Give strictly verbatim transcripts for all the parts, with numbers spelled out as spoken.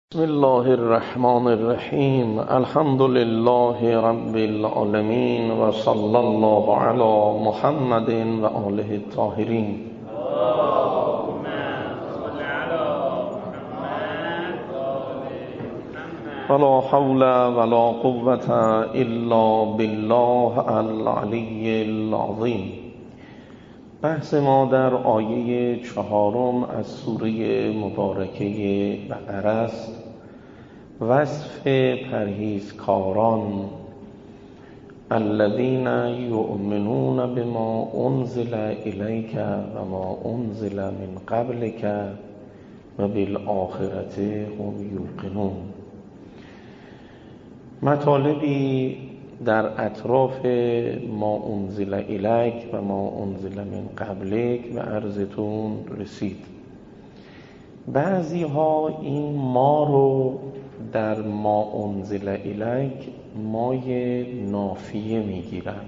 بسم الله الرحمن الرحیم. الحمد لله رب العالمین و صلی الله علی محمد و آله الطاهرین. ولا حول ولا قوة الا بالله العلی العظیم. بحث ما در آیه چهارم از سوره مبارکه بقره است. وصف پرهیزکاران الذین یؤمنون بما انزل الیک و ما انزل من قبلک و بالآخرة هم یوقنون. مطالبی در اطراف ما انزل الیک و ما انزل من قبلک به عرضتون رسید. بعضی ها این ما رو در ما انزل الیک مای نافیه میگیرن،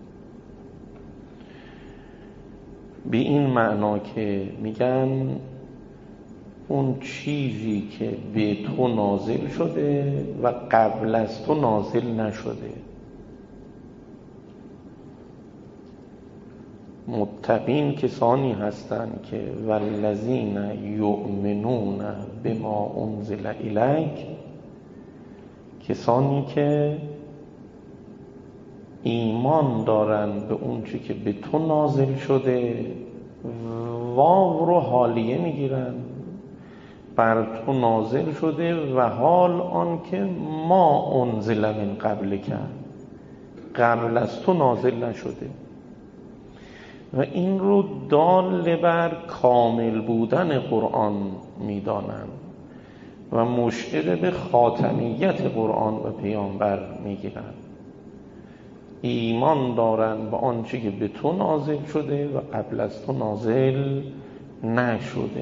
به این معنا که میگن اون چیزی که به تو نازل شده و قبل از تو نازل نشده. متقین کسانی هستند که والذین یؤمنون بما انزل الیک، کسانی که ایمان دارند به اون چی که به تو نازل شده، واو رو حالیه میگیرن، بر تو نازل شده و حال آن که ما انزل من قبل کرد، قبل از تو نازل نشده. و این رو دال بر کامل بودن قرآن میدانند و مشعر به خاتمیت قرآن و پیامبر میگیرند. ایمان دارند به آنچه که به تو نازل شده و قبل از تو نازل نشده.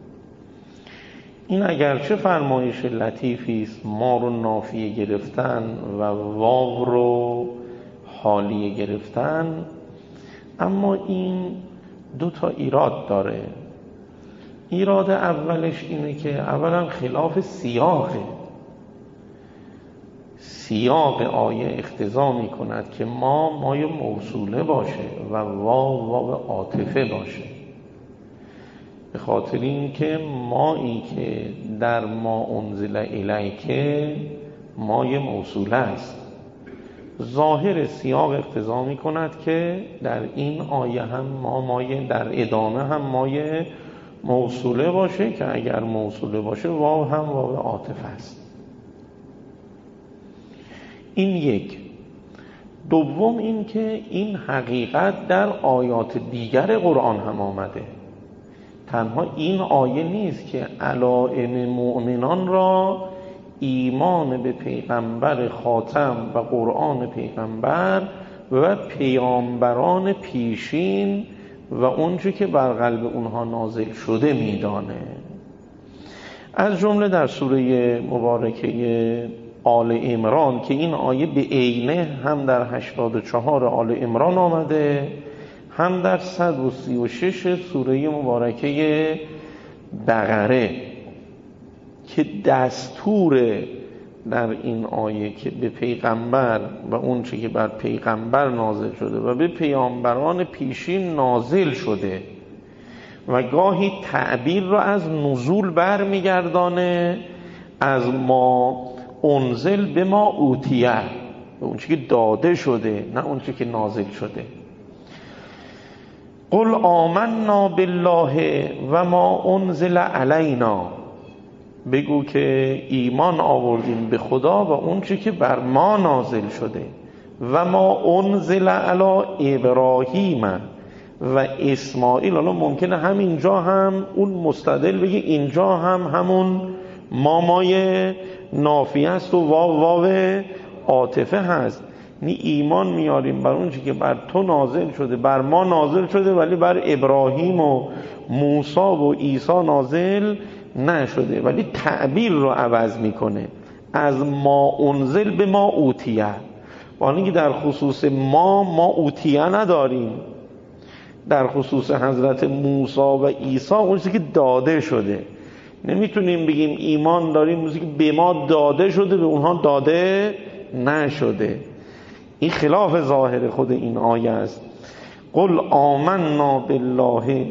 این اگرچه فرمایش لطیفی است، ما رو نافیه گرفتن و واو رو حالیه گرفتن، اما این دو تا ایراد داره. ایراد اولش اینه که اولا خلاف سیاقه. سیاق آیه اقتضا می کند که ما مای موصوله باشه و واو واو عاطفه باشه، به خاطر این که مایی که در ما انزل الیک مای موصوله است. ظاهر سیاق اقتضا می کند که در این آیه هم ما مایه، در ادامه هم مایه موصوله باشه که اگر موصوله باشه واو هم واو عاطفه است. این یک. دوم این که این حقیقت در آیات دیگر قرآن هم آمده. تنها این آیه نیست که علائم مؤمنان را ایمان به پیغمبر خاتم و قرآن پیغمبر و پیامبران پیشین و اونچه که بر قلب اونها نازل شده میدانه. از جمله در سوره مبارکه آل عمران که این آیه به عینه هم در هشتاد و چهار آل عمران آمده، هم در صد و سی و شش سوره مبارکه بقره، که دستور در این آیه که به پیغمبر و اون چه که بر پیغمبر نازل شده و به پیامبران پیشین نازل شده و گاهی تعبیر را از نزول بر میگردانه، از ما انزل به ما اوتیه، اون چه که داده شده نه اون چه که نازل شده. قل آمنا بالله و ما انزل علینا، بگو که ایمان آوردیم به خدا و اون چی که بر ما نازل شده. و ما انزل علی ابراهیم و اسماعیل. حالا ممکنه همینجا هم اون مستدل بگه اینجا هم همون ما مای نافیه است و واو واو عاطفه هست. نی ایمان میاریم بر اون چی که بر تو نازل شده، بر ما نازل شده، ولی بر ابراهیم و موسی و عیسی نازل نشده، ولی تعبیر رو عوض میکنه از ما انزل به ما اوتیه. با اینکه در خصوص ما ما اوتیه نداریم، در خصوص حضرت موسی و عیسی اون چیزی که داده شده. نمیتونیم بگیم ایمان داریم روزی که به ما داده شده به اونها داده نشده. این خلاف ظاهر خود این آیه است. قل آمنا بالله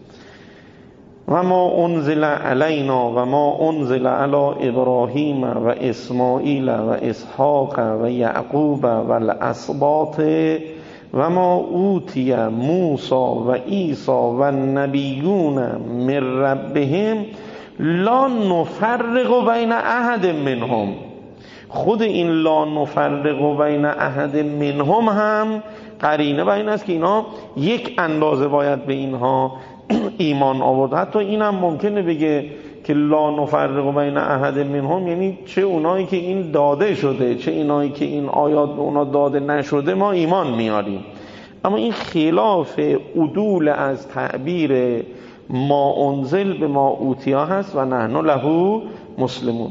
و ما انزل علینا و ما انزل علی ابراهیم و اسماعیل و اسحاق و یعقوب و الاسباط و ما اوتی موسی و عیسی و النبیون من ربهم لا نفرق بین احد منهم. خود این لا نفرق بین احد منهم هم قرینه بر این است که اینا یک اندازه باید به اینها ایمان آورد. حتی این هم ممکنه بگه که لا نفرق بین احد منهم، یعنی چه اونایی که این داده شده چه اینایی که این آیات به اونا داده نشده ما ایمان میاریم. اما این خلاف عدول از تعبیر ما انزل به ما اوتیا هست و نحن له مسلمون.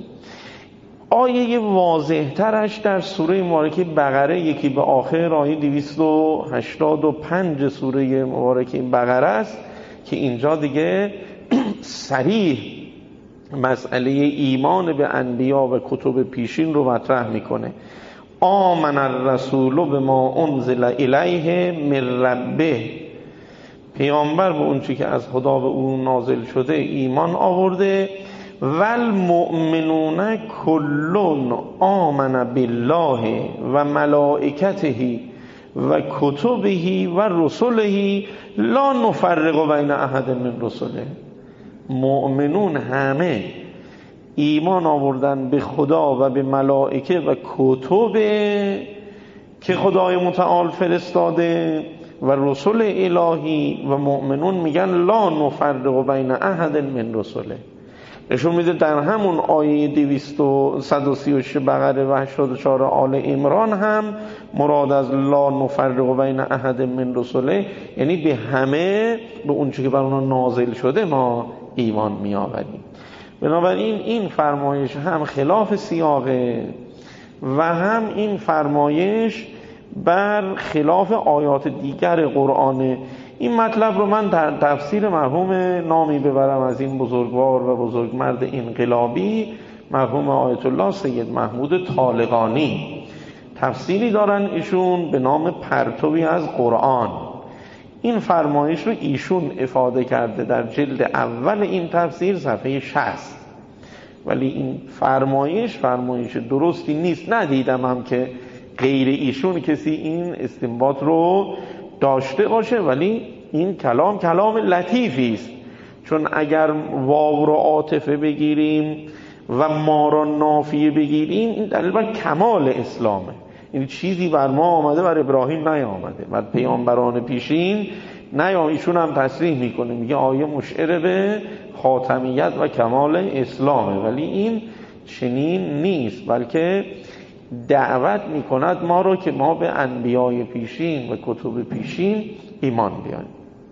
آیه واضح ترش در سوره مبارکه بقره، یکی به آخر آیه دویست و هشتاد و پنج سوره مبارکه بقره است که اینجا دیگه صریح مسئله ایمان به انبیا و کتب پیشین رو مطرح میکنه. آمن الرسول به ما انزل الیه من ربه، پیامبر به اون چی که از خدا به اون نازل شده ایمان آورده. والمؤمنون کلون آمن بالله و ملائکته و کتبه و رسله لا نفرق بین احد من رسله. مؤمنون همه ایمان آوردن به خدا و به ملائکه و کتب که خدای متعال فرستاده و رسول الهی، و مؤمنون میگن لا نفرق بین احد من رسله. نشون میده در همون آیه دویست و سی و شش بقره و هشتاد و چهار آل عمران هم مراد از لا نفرق بین احد من رسله یعنی به همه، به اون چیزی که بر اونها نازل شده ما ایمان میآوریم. بنابراین این فرمایش هم خلاف سیاقه و هم این فرمایش بر خلاف آیات دیگر قرآنه. این مطلب رو من در تفسیر مرحوم نامی ببرم از این بزرگوار و بزرگمرد انقلابی، مرحوم آیت الله سید محمود طالقانی، تفسیری دارن ایشون به نام پرتوی از قرآن. این فرمایش رو ایشون افاده کرده در جلد اول این تفسیر صفحه شصت، ولی این فرمایش فرمایش درستی نیست. ندیدم هم که غیر ایشون کسی این استنباط رو داشته باشه، ولی این کلام کلام لطیفی است، چون اگر واو رو عاطفه بگیریم و ما را نافیه بگیریم این دلیل بر کمال اسلامه. این چیزی بر ما آمده بر ابراهیم نیامده، بر پیامبران پیشین نیامده. ایشون هم تصریح میکنه، میگه آیه مشعر به خاتمیت و کمال اسلامه، ولی این چنین نیست، بلکه دعوت میکند ما رو که ما به انبیای پیشین و کتب پیشین ایمان بیاریم.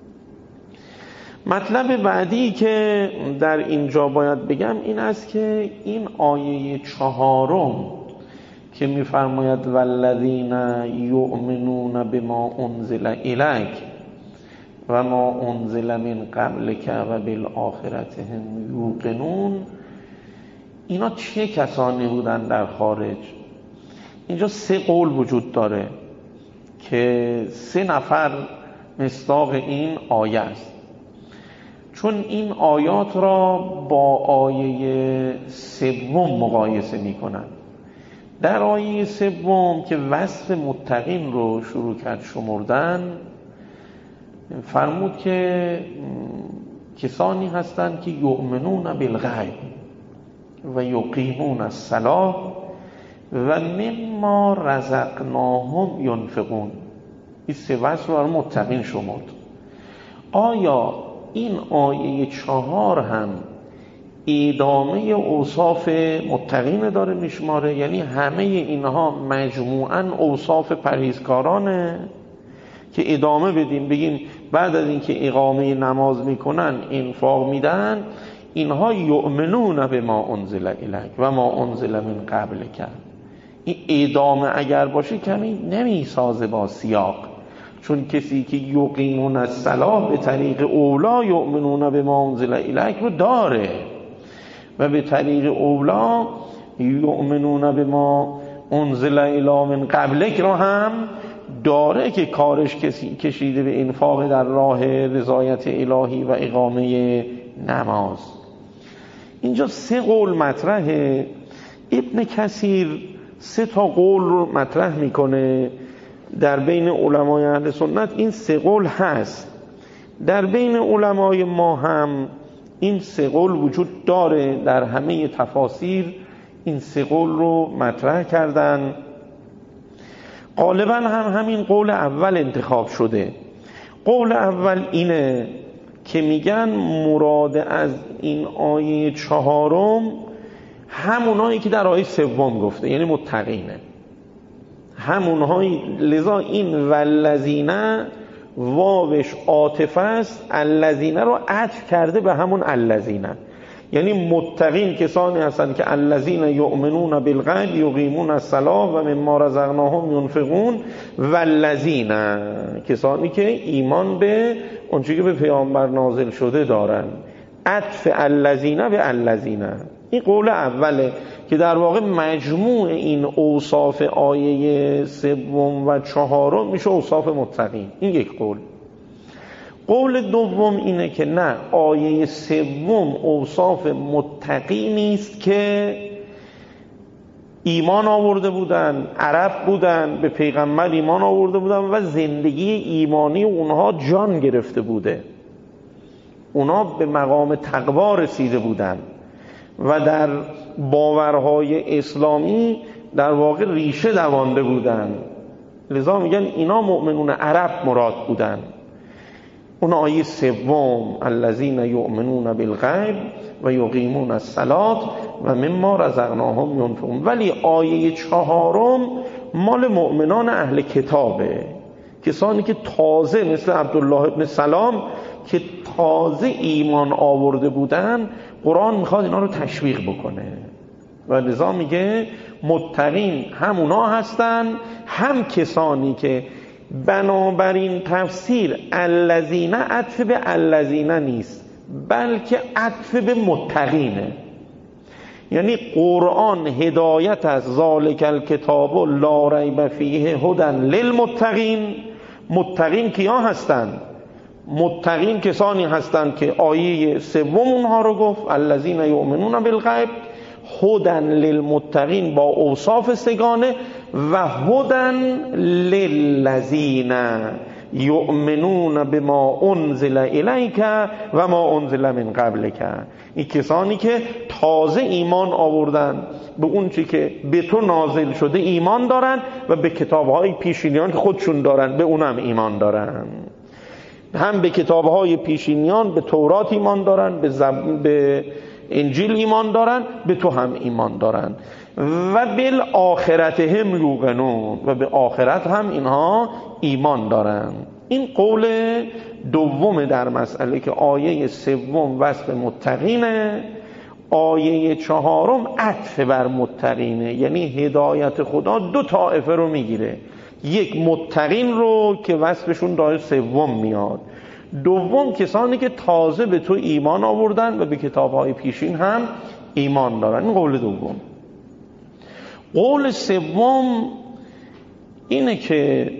مطلب بعدی که در اینجا باید بگم این است که این آیه چهارم که میفرماید والذین یؤمنون بما انزل الیک و ما انزل من قبلک و بالآخرة هم یوقنون، اینا چه کسانی بودن در خارج؟ اینجا سه قول وجود داره که سه نفر مصداق این آیه است، چون این آیات را با آیه سوم مقایسه می کنند. در آیه سوم که وصف متقین رو شروع کرد شمردن، فرمود که کسانی هستند که یؤمنون بالغیب و یقیمون الصلاة و مما رزقناهم ینفقون. این سه وصف رو متقین شمرد. آیا این آیه چهار هم ادامه اوصاف متقین داره میشماره؟ یعنی همه اینها مجموعاً اوصاف پرهیزکارانه که ادامه بدیم بگیم بعد از اینکه اقامه نماز میکنن انفاق میدن اینها یؤمنون به ما انزل الیک و ما انزل من قبلک؟ این ادامه اگر باشه کمی نمیسازه با سیاق، چون کسی که یقیمون الصلاة به طریق اولا یؤمنون به ما انزل الیک رو داره. و به طریق اولا یؤمنون به ما انزل الی من قبلک رو هم داره که کارش کشیده به انفاق در راه رضایت الهی و اقامه نماز. اینجا سه قول مطرحه. ابن کثیر سه تا قول رو مطرح میکنه در بین علمای اهل سنت. این سه قول هست. در بین علمای ما هم این سه قول وجود داره. در همه تفاسیر این سه قول رو مطرح کردن. غالبا هم همین قول اول انتخاب شده. قول اول اینه که میگن مراد از این آیه چهارم همونایی که در آیه سوم گفته، یعنی متقینه، همونهایی. لذا این والذین واوش عاطفه است، الذین رو عطف کرده به همون الذین. یعنی متقین کسانی هستند که الذین یؤمنون بالغیب یقیمون الصلاة و مما رزقناهم ینفقون، والذین کسانی که ایمان به اون چیزی که به پیامبر نازل شده دارن. عطف الذین به الذین، این قول اوله که در واقع مجموع این اوصاف آیه سوم و چهارم میشه اوصاف متقین. این یک قول. قول دوم اینه که نه، آیه سوم اوصاف متقی نیست که ایمان آورده بودن، عرب بودن، به پیغمبر ایمان آورده بودن و زندگی ایمانی اونها جان گرفته بوده، اونها به مقام تقوا رسیده بودن و در باورهای اسلامی در واقع ریشه دوانده بودن. لذا میگن اینا مؤمنون عرب مراد بودن. اون آیه سوم الذین یؤمنون بالغیب و یقیمون الصلاة و مما رزقناهم ینفقون. ولی آیه چهارم مال مؤمنان اهل کتابه، کسانی که تازه مثل عبدالله ابن سلام که تازه ایمان آورده بودن. قرآن میخواد اینا رو تشویق بکنه و لذا میگه متقین همونا هستن، هم کسانی که بنابراین تفسیر الذین عطف به الذین نیست بلکه عطف به متقینه. یعنی قرآن هدایت از ذالک الکتاب لا ریب فیه هدی للمتقین. متقین کیا هستند؟ متقین کسانی هستند که آیه سوم اونها رو گفت الذین یؤمنون بالغیب، هدی للمتقین با اوصاف سگانه، و هدی للذین یؤمنون بما انزل الیک و ما انزل من قبلک. این کسانی که تازه ایمان آوردن به اون چی که به تو نازل شده ایمان دارن و به کتابهای پیشینیان که خودشون دارن به اونم ایمان دارن. هم به کتابهای پیشینیان، به تورات ایمان دارن، به, زب... به انجیل ایمان دارن، به تو هم ایمان دارن. و بالآخرت هم یوقنون، و به آخرت هم اینها ایمان دارن. این قول دوم در مسئله که آیه سوم وصف متقینه، آیه چهارم عطف بر متقینه. یعنی هدایت خدا دو طائفه رو میگیره، یک متقین رو که وصفشون در سوم میاد، دوم کسانی که تازه به تو ایمان آوردن و به کتابهای پیشین هم ایمان دارن. این قول دوم. قول سوم اینه که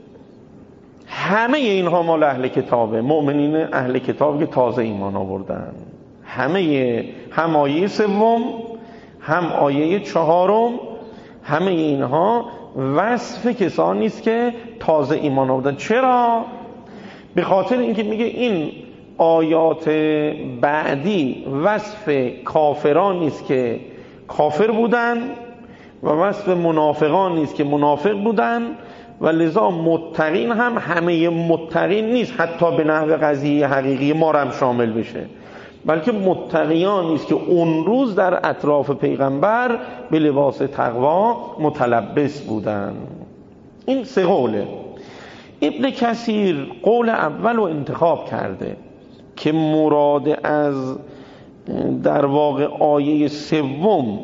همه اینها مال اهل کتابه، مؤمنین اهل کتاب که تازه ایمان آوردن. همه، هم آیه سوم هم آیه چهارم، همه اینها وصف کسانی است که تازه ایمان آوردن. چرا؟ به خاطر اینکه میگه این آیات بعدی وصف کافرانی است که کافر بودن و وصف منافقان نیست که منافق بودن، و لذا متقین هم همه متقین نیست حتی به نحو قضیه حقیقی ما هم شامل بشه، بلکه متقیان نیست که اون روز در اطراف پیغمبر به لباس تقوا متلبس بودن. این سه قوله. ابن کثیر قول اول رو انتخاب کرده که مراد از در واقع آیه سوم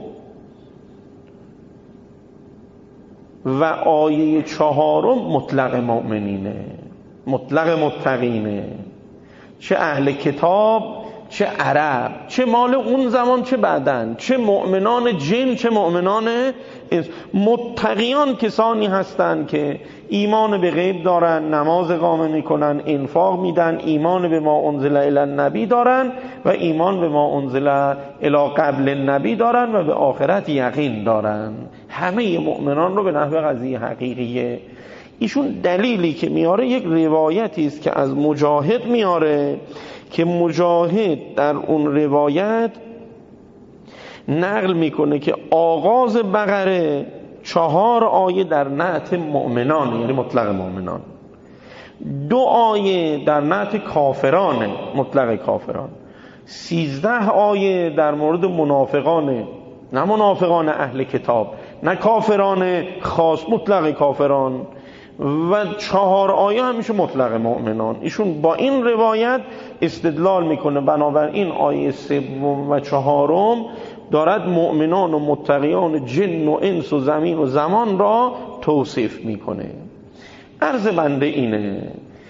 و آیه چهارم مطلق مؤمنینه، مطلق متقینه، چه اهل کتاب چه عرب، چه مال اون زمان چه بعدن، چه مؤمنان جن چه مؤمنان انس. متقیان کسانی هستند که ایمان به غیب دارن، نماز اقامه میکنن، انفاق میدن، ایمان به ما انزل الی النبی دارن و ایمان به ما انزل الی قبل النبی دارن و به آخرت یقین دارن. همه مؤمنان رو به نحو قضیه حقیقیه. ایشون دلیلی که میاره یک روایتی است که از مجاهد میاره که مجاهد در اون روایت نقل میکنه که آغاز بقره چهار آیه در نعت مؤمنان، یعنی مطلق مؤمنان، دو آیه در نعت کافران، مطلق کافران، سیزده آیه در مورد منافقان، نه منافقان اهل کتاب، نه کافران خاص، مطلق کافران، و چهار آیه همیشه مطلق مؤمنان. ایشون با این روایت استدلال میکنه، بنابراین آیه سوم و چهارم دارد مؤمنان و متقیان جن و انس و زمین و زمان را توصیف میکنه. عرض بنده اینه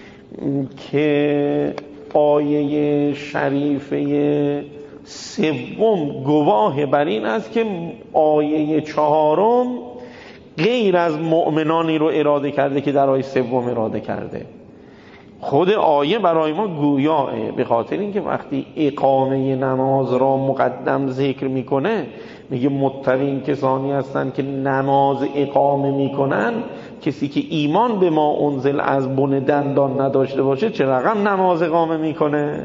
که آیه شریفه سوم گواه بر این است که آیه چهارم غیر از مؤمنانی رو اراده کرده که در آیه سوم اراده کرده. خود آیه برای ما گویاه، به خاطر اینکه وقتی اقامه نماز را مقدم ذکر میکنه میگه متقین کسانی هستن که نماز اقامه میکنن. کسی که ایمان به ما انزل از بن دندان نداشته باشه چه رقم نماز اقامه میکنه؟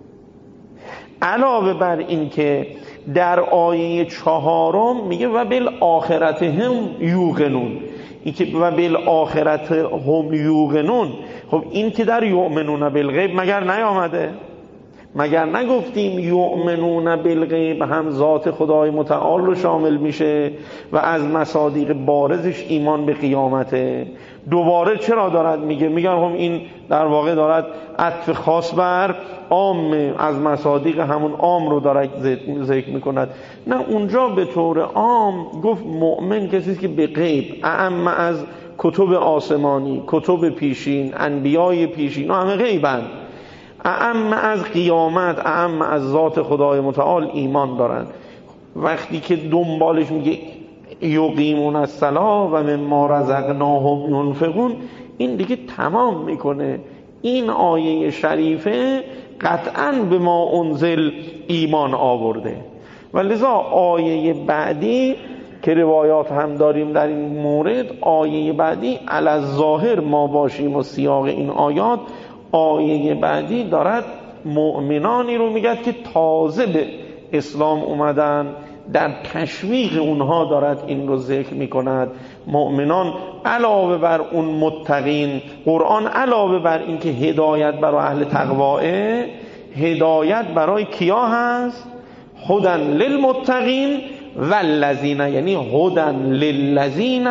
علاوه بر این که در آیه چهارم میگه و بالآخرت هم یوقنون، این که و بالآخرت هم یوقنون، خب این که در یؤمنون بالغیب مگر نیامده؟ مگر نگفتیم یؤمنون بالغیب هم ذات خدای متعال رو شامل میشه و از مصادیق بارزش ایمان به قیامته؟ دوباره چرا دارد میگه؟ میگن هم این در واقع دارد عطف خاص بر عام، از مصادیق همون عام رو دارد ذکر میکند. نه، اونجا به طور عام گفت مؤمن کسی که به غیب، اعم از کتب آسمانی، کتب پیشین، انبیای پیشین، همه غیبن، اعم از قیامت، اعم از ذات خدای متعال ایمان دارن. وقتی که دنبالش میگه یقیمون الصلاة و مما رزقناهم ینفقون، این دیگه تمام میکنه این آیه شریفه قطعاً به ما انزل ایمان آورده. و لذا آیه بعدی که روایات هم داریم در این مورد، آیه بعدی علی الظاهر ما باشیم و سیاق این آیات، آیه بعدی دارد مؤمنانی رو میگه که تازه به اسلام اومدن، در تشویق اونها دارد این رو ذکر میکند. مؤمنان علاوه بر اون متقین، قرآن علاوه بر این که هدایت برای اهل تقواه، هدایت برای کیا هست؟ هدن للمتقین والذین، یعنی هدن للذین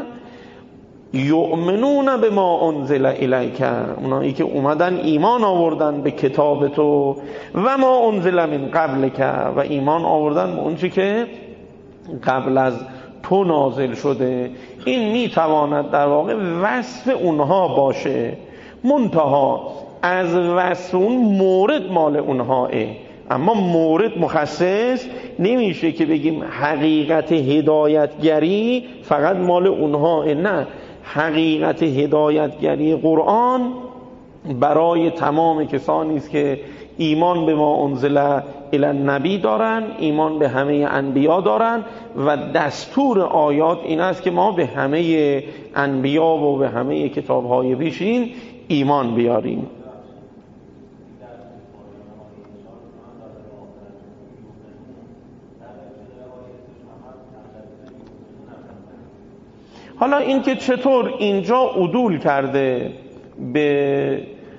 یؤمنون به ما انزل الیک، اونایی که اومدن ایمان آوردن به کتاب تو، و ما انزل من قبلک، و ایمان آوردن به اون چی که قبل از تو نازل شده. این میتواند در واقع وصف اونها باشه، منتها از وصف اون مورد مال اونهاه، اما مورد مخصص نمیشه که بگیم حقیقت هدایتگری فقط مال اونها. نه، حقیقت هدایتگری قرآن برای تمام کسانی است که ایمان به ما انزل الی النبی دارن، ایمان به همه انبیا دارن، و دستور آیات این است که ما به همه انبیا و به همه کتاب‌های پیشین ایمان بیاریم. حالا این که چطور اینجا عدول کرده به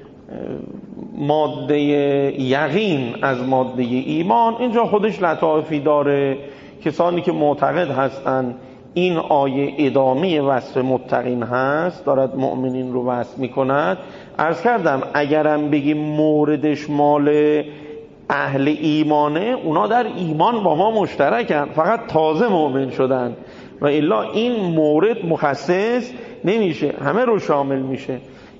ماده یقین از ماده ایمان، اینجا خودش لطافی داره. کسانی که معتقد هستن این آیه ادامه وصف متقین هست، دارد مؤمنین رو وصف میکند. عرض کردم اگرم بگیم موردش مال اهل ایمانه، اونا در ایمان با ما مشترکن، فقط تازه مؤمن شدن، و الا این مورد مخصص نمیشه، همه رو شامل میشه.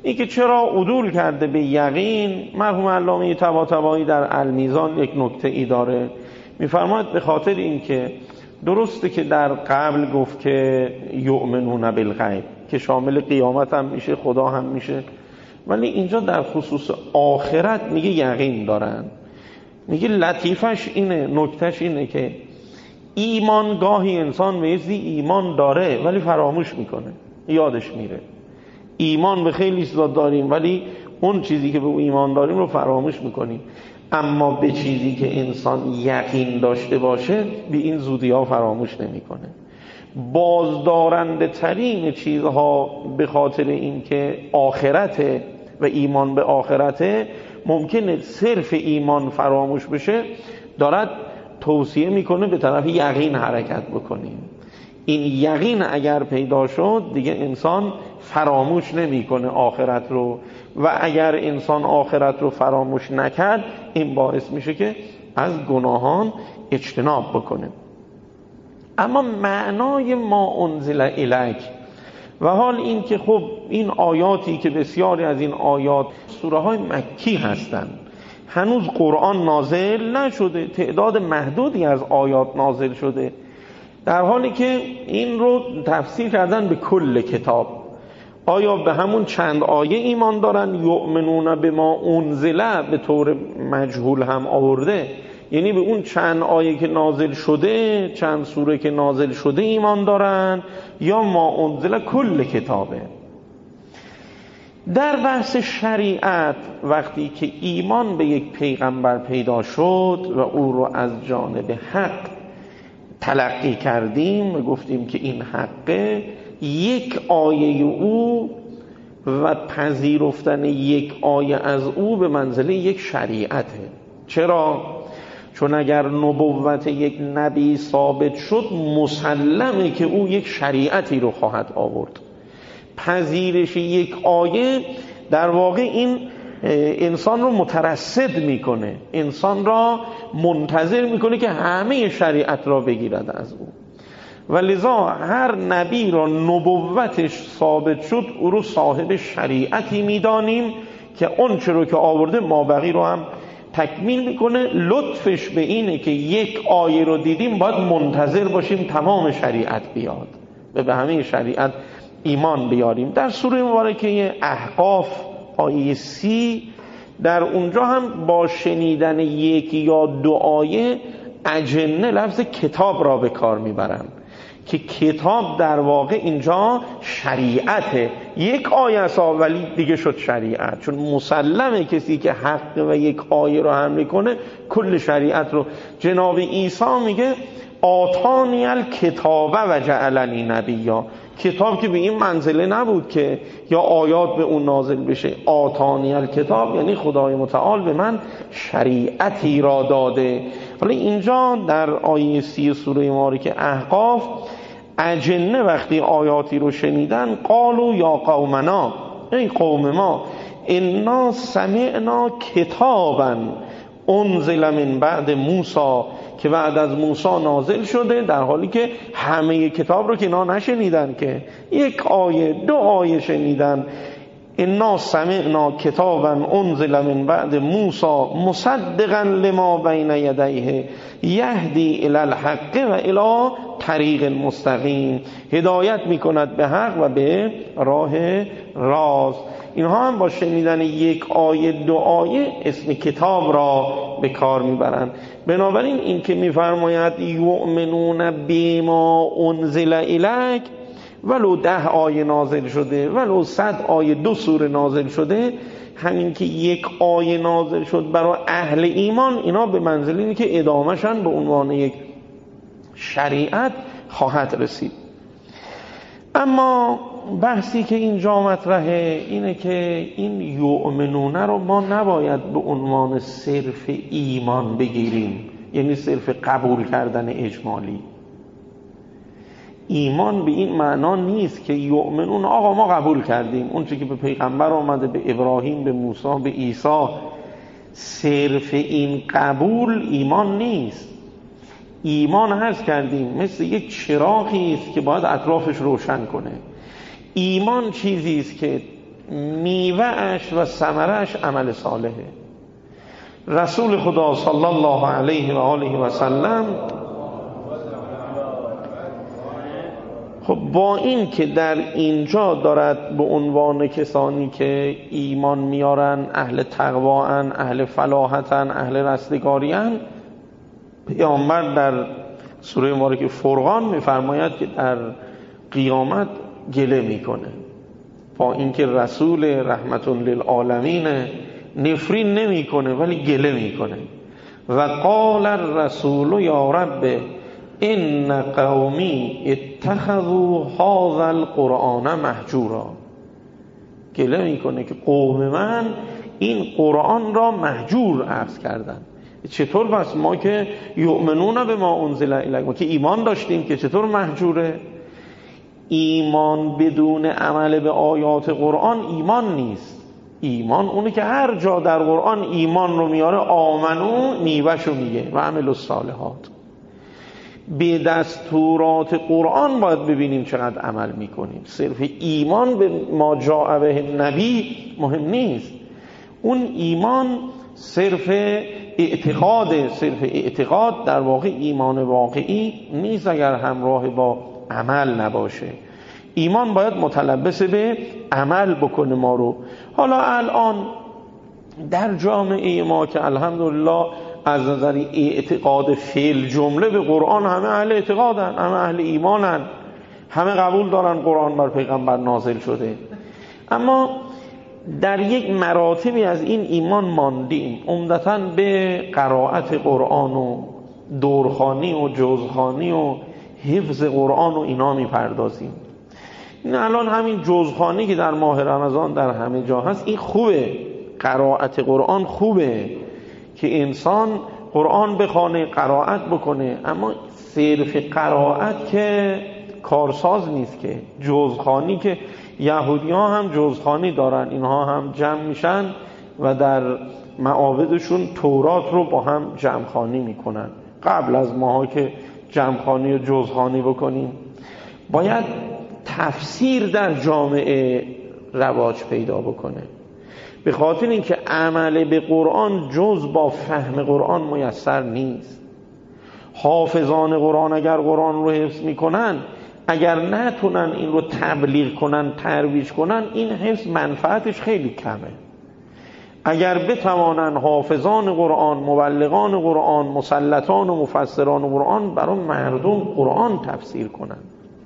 این که چرا عدول کرده به یقین، مرحوم علامه طباطبایی در المیزان یک نکته ای داره، میفرماید به خاطر این که درسته که در قبل گفت که یؤمنون بالغیب که شامل قیامت هم میشه، خدا هم میشه، ولی اینجا در خصوص آخرت میگه یقین دارن. میگه لطیفش اینه، نکتهش اینه که ایمان گاهی انسان ویزی ایمان داره ولی فراموش میکنه، یادش میره. ایمان به خیلی چیزا داریم ولی اون چیزی که به اون ایمان داریم رو فراموش میکنیم، اما به چیزی که انسان یقین داشته باشه به این زودی ها فراموش نمیکنه. بازدارنده ترین چیزها به خاطر اینکه آخرته و ایمان به آخرته، ممکنه صرف ایمان فراموش بشه، دارد توصیه میکنه به طرف یقین حرکت بکنیم. این یقین اگر پیدا شد دیگه انسان فراموش نمیکنه آخرت رو، و اگر انسان آخرت رو فراموش نکرد این باعث میشه که از گناهان اجتناب بکنه. اما معنای ما انزل الیک و حال این که خب این آیاتی که بسیاری از این آیات سوره های مکی هستند، هنوز قرآن نازل نشده، تعداد محدودی از آیات نازل شده، در حالی که این رو تفسیر کردن به کل کتاب. آیا به همون چند آیه ایمان دارن؟ یؤمنون بما انزل به طور مجهول هم آورده، یعنی به اون چند آیه که نازل شده، چند سوره که نازل شده ایمان دارن، یا ما انزل کل کتابه؟ در بحث شریعت وقتی که ایمان به یک پیغمبر پیدا شد و او رو از جانب حق تلقی کردیم و گفتیم که این حقه، یک آیه او و پذیرفتن یک آیه از او به منزله یک شریعته. چرا؟ چون اگر نبوت یک نبی ثابت شد مسلمه که او یک شریعتی رو خواهد آورد. پذیرش یک آیه در واقع این انسان رو مترصد میکنه، انسان را منتظر میکنه که همه شریعت را بگیرد از او، و لذا هر نبی را نبوتش ثابت شد او رو صاحب شریعتی میدانیم که اون چرا که آورده مابقی رو هم تکمیل میکنه. لطفش به اینه که یک آیه رو دیدیم باید منتظر باشیم تمام شریعت بیاد و به همه شریعت ایمان بیاریم. در سوره مبارکه احقاف آیه سی، در اونجا هم با شنیدن یک یا دو آیه اجنه لفظ کتاب را به کار میبرن که کتاب در واقع اینجا شریعته. یک آیه است ولی دیگه شد شریعت، چون مسلمه کسی که حق و یک آیه رو حمل کنه کل شریعت رو. جناب عیسی میگه آتانی الکتاب و جعلنی نبیا، کتاب که به این منزله نبود که یا آیات به اون نازل بشه. آتانی الکتاب یعنی خدای متعال به من شریعتی را داده. ولی اینجا در آیه سی سوره مبارکه احقاف اجنه وقتی آیاتی رو شنیدن قالوا یا قومنا، ای قوم ما، انا سمعنا کتابا انزل من بعد موسی، که بعد از موسی نازل شده، در حالی که همه کتاب رو که اینا نشنیدن، که یک آیه دو آیه شنیدن. انا سمعنا کتابا انزل من بعد موسی مصدقا لما بین یدیه یهدی الی الحق و الی طریق مستقیم، هدایت میکند به حق و به راه راست. اینها هم با شنیدن یک آیه دو آیه اسم کتاب را به کار میبرند. بنابراین این که میفرماید یؤمنون بما انزل الیک، ولو ده آیه نازل شده، ولو صد آیه دو سوره نازل شده، همین که یک آیه نازل شد برای اهل ایمان، اینا به منزله اینه که ادامهشن به عنوان یک شریعت خواهد رسید. اما بحثی که اینجا مطرحه اینه که این یؤمنونه رو ما نباید به عنوان صرف ایمان بگیریم، یعنی صرف قبول کردن اجمالی. ایمان به این معنا نیست که یؤمنون آقا ما قبول کردیم اون چیزی که به پیغمبر آمده، به ابراهیم، به موسی، به عیسی. صرف این قبول ایمان نیست. ایمان عرض کردیم مثل یک چراغی است که باید اطرافش روشن کنه. ایمان چیزی است که میوه‌اش و ثمره‌اش عمل صالحه. رسول خدا صلی الله علیه و آله و سلم خب با این که در اینجا دارد به عنوان کسانی که ایمان میارن، اهل تقواان، اهل فلاحتن، اهل رستگاریان، پیامبر در سوره مبارکه فرقان میفرماید که در قیامت گله میکنه، با اینکه رسول رحمت للعالمین نفرین نمیکنه ولی گله میکنه. و قال الرسول یا رب ان قومی اتخذوا هذا القرآن مهجورا. گله میکنه که قوم من این قرآن را مهجور عرض کردن. چطور پس ما که یؤمنون به ما انزل الیک، ما که ایمان داشتیم که چطور مهجوره؟ ایمان بدون عمل به آیات قرآن ایمان نیست. ایمان اونه که هر جا در قرآن ایمان رو میاره آمنو میوه‌شو میگه و عمل الصالحات. به دستورات قرآن باید ببینیم چقدر عمل میکنیم. صرف ایمان به ما جاء به نبی مهم نیست. اون ایمان صرف اعتقاد، صرف اعتقاد در واقع ایمان واقعی نیست اگر همراه با عمل نباشه. ایمان باید متلبس به عمل بکنه ما رو. حالا الان در جامعه ما که الحمدلله از نظر اعتقاد فعل جمله به قرآن همه اهل اعتقادن، همه اهل ایمانن، همه قبول دارن قرآن بر پیغمبر نازل شده، اما در یک مراتبی از این ایمان ماندیم، عمدتاً به قرائت قرآن و دورخوانی و جزخوانی و حفظ قرآن و اینا میپردازیم. این الان همین جزخوانی که در ماه رمضان در همه جا هست این خوبه، قرائت قرآن خوبه که انسان قرآن بخونه، قرائت بکنه، اما صرف قرائت که کارساز نیست. که جزخوانی که یهودی ها هم جزخوانی دارن، اینها هم جمع میشن و در معابدشون تورات رو با هم جمعخوانی میکنن. قبل از ماها که جمعخوانی و جزخوانی بکنیم باید تفسیر در جامعه رواج پیدا بکنه، به خاطر اینکه عمل به قرآن جز با فهم قرآن میسر نیست. حافظان قرآن اگر قرآن رو حفظ میکنن، اگر نتونن این رو تبلیغ کنن، ترویج کنن، این حفظ منفعتش خیلی کمه. اگر بتوانن حافظان قرآن، مبلغان قرآن، مسلطان و مفسران قرآن برای مردم قرآن تفسیر کنن.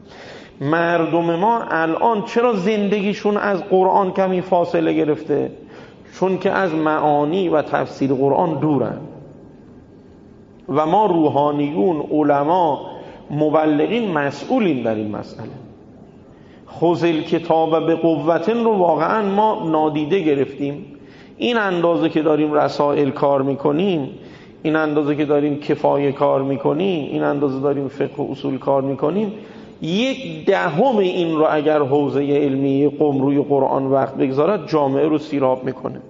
مردم ما الان چرا زندگیشون از قرآن کمی فاصله گرفته؟ چون که از معانی و تفسیر قرآن دورن و ما روحانیون، علما، مبلغین مسئولیم در این مسئله. خذ الکتاب به قوتن رو واقعا ما نادیده گرفتیم. این اندازه که داریم رسائل کار میکنیم، این اندازه که داریم کفایه کار میکنیم، این اندازه داریم فقه و اصول کار میکنیم، یک دهم این رو اگر حوزه علمی قم روی قرآن وقت بگذارد جامعه رو سیراب میکنه.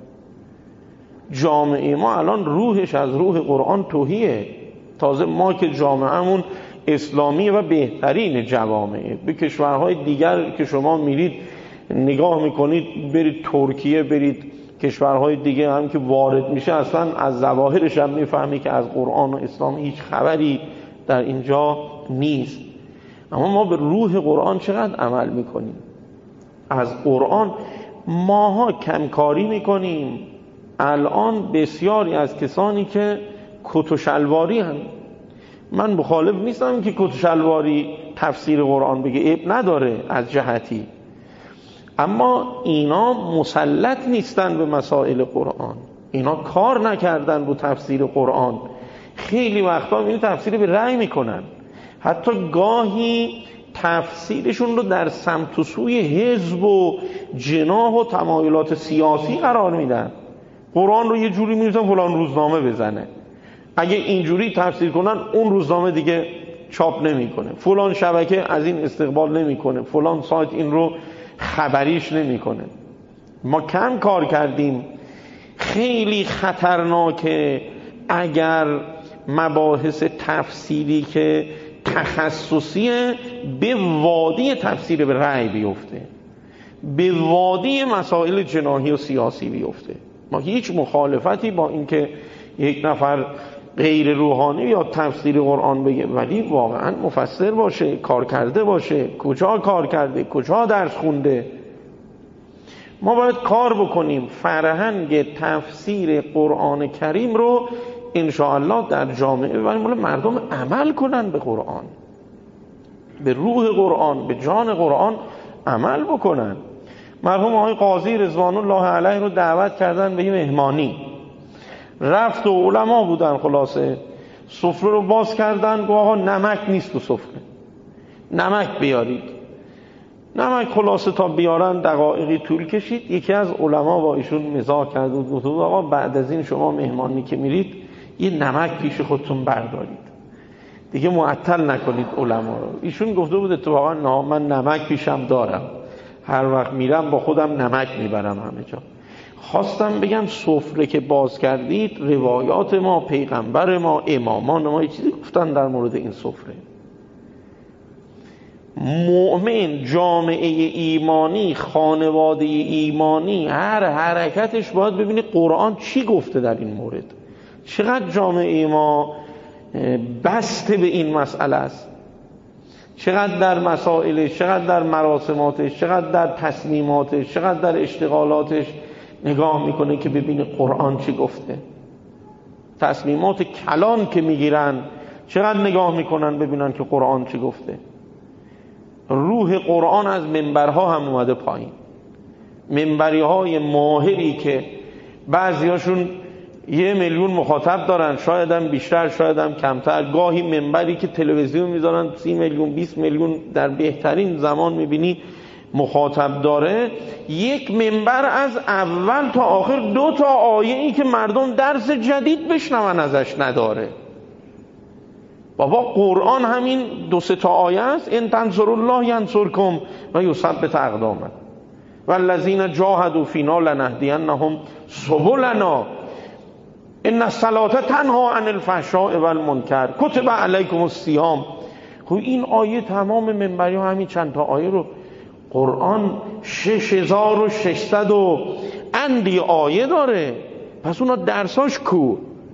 جامعه ما الان روحش از روح قرآن تهیه. تازه ما که جامعهمون اسلامی و بهترین جوامعه، به کشورهای دیگر که شما میرید نگاه میکنید، برید ترکیه، برید کشورهای دیگه هم که وارد میشه اصلا از ظواهرش هم میفهمی که از قرآن و اسلام هیچ خبری در اینجا نیست. اما ما به روح قرآن چقدر عمل میکنیم؟ از قرآن ماها کمکاری میکنیم. الان بسیاری از کسانی که کت و شلواری هم، من مخالف نیستم که کت و شلواری تفسیر قرآن بگه، عیب نداره از جهتی، اما اینا مسلط نیستن به مسائل قرآن، اینا کار نکردن رو تفسیر قرآن. خیلی وقتا اینو تفسیر به رأی میکنن، حتی گاهی تفسیرشون رو در سمت و سوی حزب و جناح و تمایلات سیاسی قرار میدن. قرآن رو یه جوری می‌ذارن فلان روزنامه بزنه، اگه اینجوری تفسیر کنن اون روزنامه دیگه چاپ نمیکنه، فلان شبکه از این استقبال نمیکنه، فلان سایت این رو خبریش نمیکنه. ما کم کار کردیم. خیلی خطرناکه اگر مباحث تفسیری که تخصصی به وادی تفسیر به رأی بیفته. به وادی مسائل جناحی و سیاسی بیفته. ما هیچ مخالفتی با اینکه یک نفر غیر روحانی یا تفسیر قرآن بگه، ولی واقعا مفسر باشه، کار کرده باشه، کجا کار کرده، کجا درس خونده. ما باید کار بکنیم فرهنگ تفسیر قرآن کریم رو انشاءالله در جامعه و مردم عمل کنن به قرآن، به روح قرآن، به جان قرآن عمل بکنن. مرحوم آقای قاضی رضوان الله علیه رو دعوت کردن به مهمانی، رفت و علما بودن، خلاصه سفره رو باز کردن، گفت آقا نمک نیست تو سفره، نمک بیارید. نمک خلاصه تا بیارن دقایقی طول کشید. یکی از علما با ایشون مزاح کرد و گفت آقا بعد از این شما مهمانی که میرید یه نمک پیش خودتون بردارید، دیگه معطل نکنید علما رو. ایشون گفته بود اتفاقا نه، من نمک پیشم دارم، هر وقت میرم با خودم نمک میبرم همه جا. خواستم بگم سفره که باز کردید، روایات ما، پیغمبر ما، امامان ما یه چیزی گفتن در مورد این سفره. مؤمن، جامعه ایمانی، خانواده ایمانی، هر حرکتش باید ببینی قرآن چی گفته در این مورد. چقدر جامعه ما بسته به این مسئله است، چقدر در مسائلش، چقدر در مراسماتش، چقدر در تصمیماتش، چقدر در اشتغالاتش نگاه میکنه که ببینه قرآن چی گفته. تصمیمات کلان که میگیرن چقدر نگاه میکنن ببینن که قرآن چی گفته. روح قرآن از منبرها هم اومده پایین. منبری های ماهری که بعضی هاشون یه میلیون مخاطب دارن، شاید هم بیشتر شاید هم کمتر، گاهی منبری که تلویزیون میذارن سی میلیون بیست میلیون در بهترین زمان میبینی مخاطب داره. یک منبر از اول تا آخر دو تا آیه ای که مردم درس جدید بشنون ازش نداره. بابا قرآن همین دو سه تا آیه است، ان تنصروا الله ینصرکم و یثبت اقدامکم والذین جاهدوا فینا لنهدینهم سبلنا ان الصلاة تنهی عن الفحشاء والمنکر کتب علیکم الصیام. خب این آیه تمام منبری ها همین چند تا آیه رو، قرآن شش هزار و ششصد و اندی آیه داره، پس اونا درساش کو؟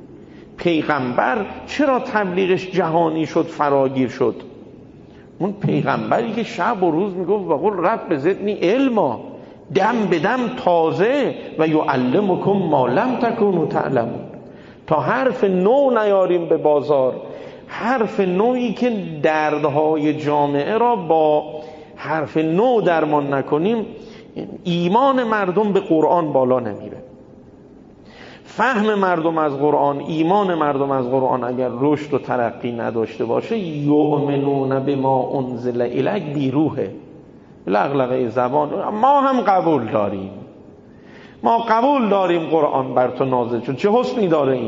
پیغمبر چرا تبلیغش جهانی شد، فراگیر شد؟ اون پیغمبری که شب و روز میگفت و قل رب زدنی علما، دم به دم تازه و یعلمکم ما لم تکونوا تعلمون. تا حرف نو نیاریم به بازار، حرف نویی که دردهای جامعه را با حرف نو درمان نکنیم، ایمان مردم به قرآن بالا نمیره. فهم مردم از قرآن، ایمان مردم از قرآن اگر رشد و ترقی نداشته باشه، یؤمنون بما انزل الیک بیروحه، لغلغه زبان. ما هم قبول داریم، ما قبول داریم قرآن بر تو نازل شد، چه حسنی داره این.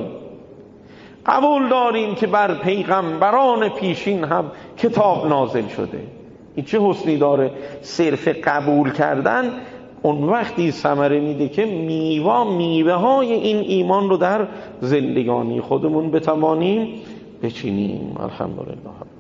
قبول داریم که بر پیغمبران پیشین هم کتاب نازل شده، این چه حسنی داره. صرف قبول کردن اون وقتی ثمره میده که میوه میوه های این ایمان رو در زندگانی خودمون بتوانیم بچینیم. الحمدلله.